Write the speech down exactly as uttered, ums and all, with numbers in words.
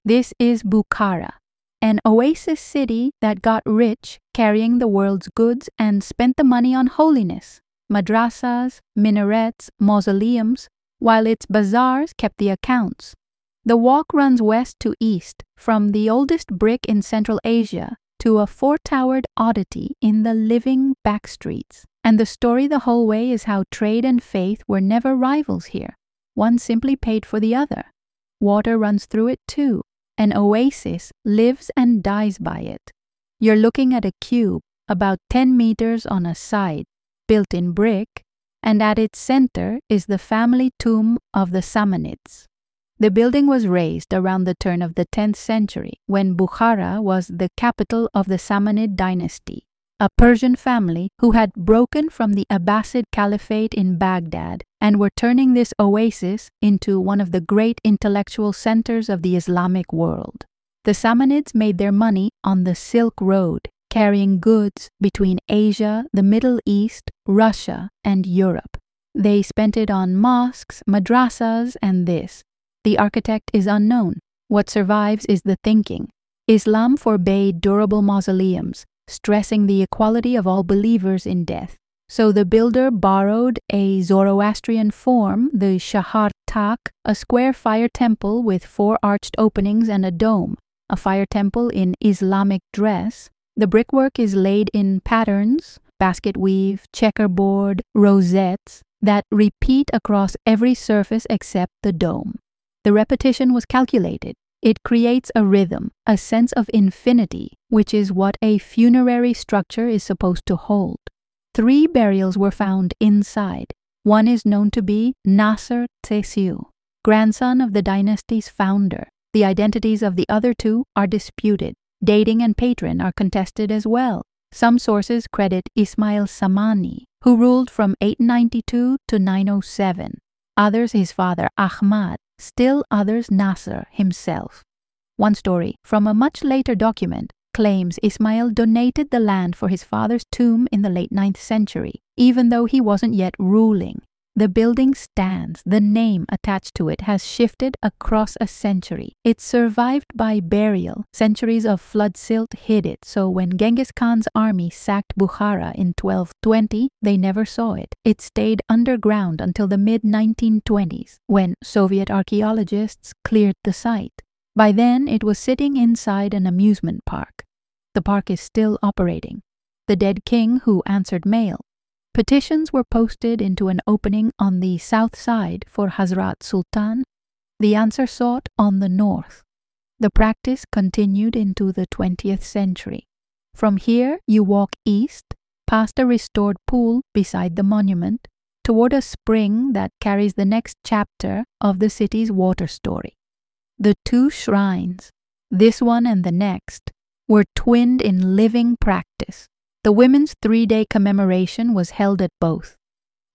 This is Bukhara, an oasis city that got rich carrying the world's goods and spent the money on holiness, madrasas, minarets, mausoleums, while its bazaars kept the accounts. The walk runs west to east, from the oldest brick in Central Asia to a four-towered oddity in the living back streets. And the story the whole way is how trade and faith were never rivals here. One simply paid for the other. Water runs through it too. An oasis lives and dies by it. You're looking at a cube about ten meters on a side, built in brick, and at its center is the family tomb of the Samanids. The building was raised around the turn of the tenth century, when Bukhara was the capital of the Samanid dynasty, a Persian family who had broken from the Abbasid Caliphate in Baghdad and were turning this oasis into one of the great intellectual centers of the Islamic world. The Samanids made their money on the Silk Road, carrying goods between Asia, the Middle East, Russia, and Europe. They spent it on mosques, madrasas, and this. The architect is unknown. What survives is the thinking. Islam forbade durable mausoleums, stressing the equality of all believers in death. So the builder borrowed a Zoroastrian form, the Shahar Tak, a square fire temple with four arched openings and a dome, a fire temple in Islamic dress. The brickwork is laid in patterns, basket weave, checkerboard, rosettes, that repeat across every surface except the dome. The repetition was calculated. It creates a rhythm, a sense of infinity, which is what a funerary structure is supposed to hold. Three burials were found inside. One is known to be Nasr Tesiu, grandson of the dynasty's founder. The identities of the other two are disputed. Dating and patron are contested as well. Some sources credit Ismail Samani, who ruled from eight ninety-two to nine oh seven. Others his father Ahmad. Still others Nasr himself. One story, from a much later document, claims Ismail donated the land for his father's tomb in the late ninth century, even though he wasn't yet ruling. The building stands. The name attached to it has shifted across a century. It survived by burial. Centuries of flood silt hid it, so when Genghis Khan's army sacked Bukhara in twelve twenty, they never saw it. It stayed underground until the mid nineteen twenties, when Soviet archaeologists cleared the site. By then, it was sitting inside an amusement park. The park is still operating. The dead king who answered mail. Petitions were posted into an opening on the south side for Hazrat Sultan, the answer sought on the north. The practice continued into the twentieth century. From here, you walk east, past a restored pool beside the monument, toward a spring that carries the next chapter of the city's water story. The two shrines, this one and the next, were twinned in living practice. The women's three-day commemoration was held at both.